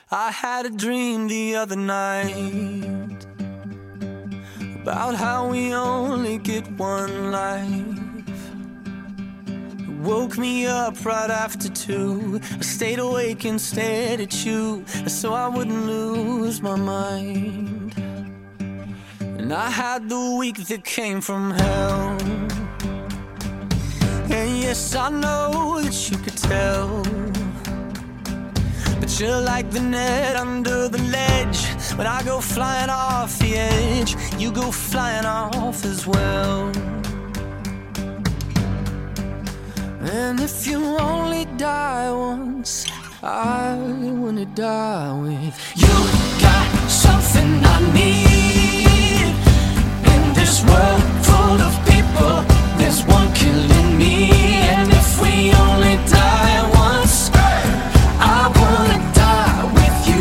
I had a dream the other night about how we only get one life. It woke me up right after 2. I stayed awake and stared at you so I wouldn't lose my mind. And I had the week that came from hell. And yes, I know that you could tell, but you're like the net under the ledge. When I go flying off the edge, you go flying off as well. And if you only die once, I wanna die with you. Got something I need in this world full of people. There's one killing me, and if we only die once, I wanna die with you.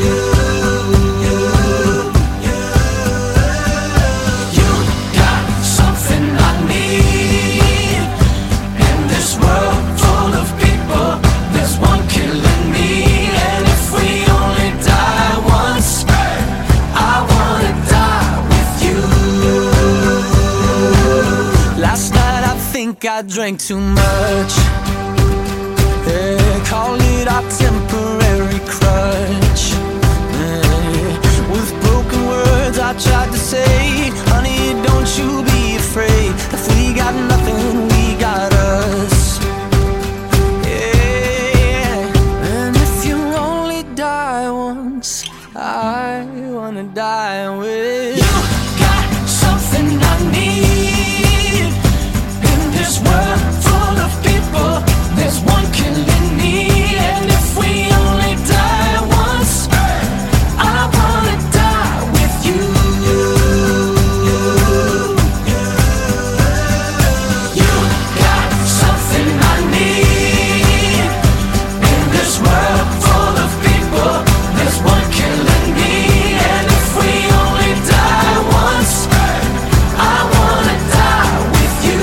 You got something I need in this world full of people. There's one killing me, and if we only die once, I wanna die with you. Last night I think I drank too much. Yeah, call it our temporary crutch. Yeah, with broken words I tried to say, honey, don't you be afraid. If we got nothing, we got us. Yeah, and if you only die once, I wanna die with you. Got something I need in this world full of people. There's one killing me, and if we only die once, I wanna die with you. You got something I need in this world full of people. There's one killing me, and if we only die once, I wanna die with you.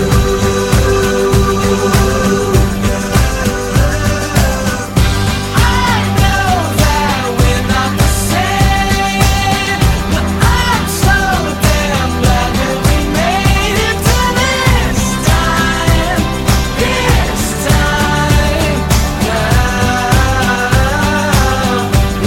I know that we're not the same, but I'm so damn glad that we made it to this time. This time now,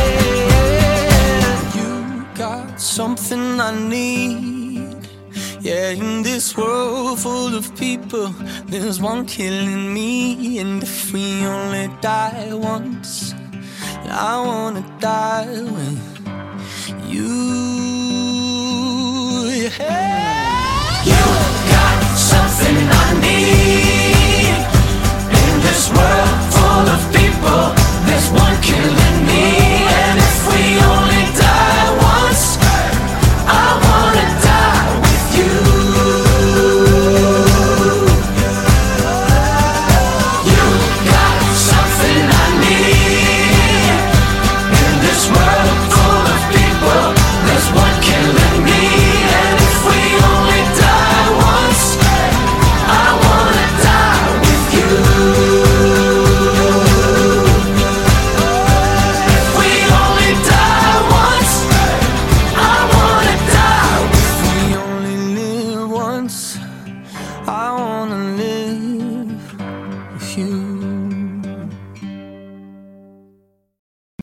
yeah. You got something I need. Yeah, in this world full of people, there's one killing me, and if we only die once, I wanna die with you. Yeah. You got something I need in this world full of people. There's one killing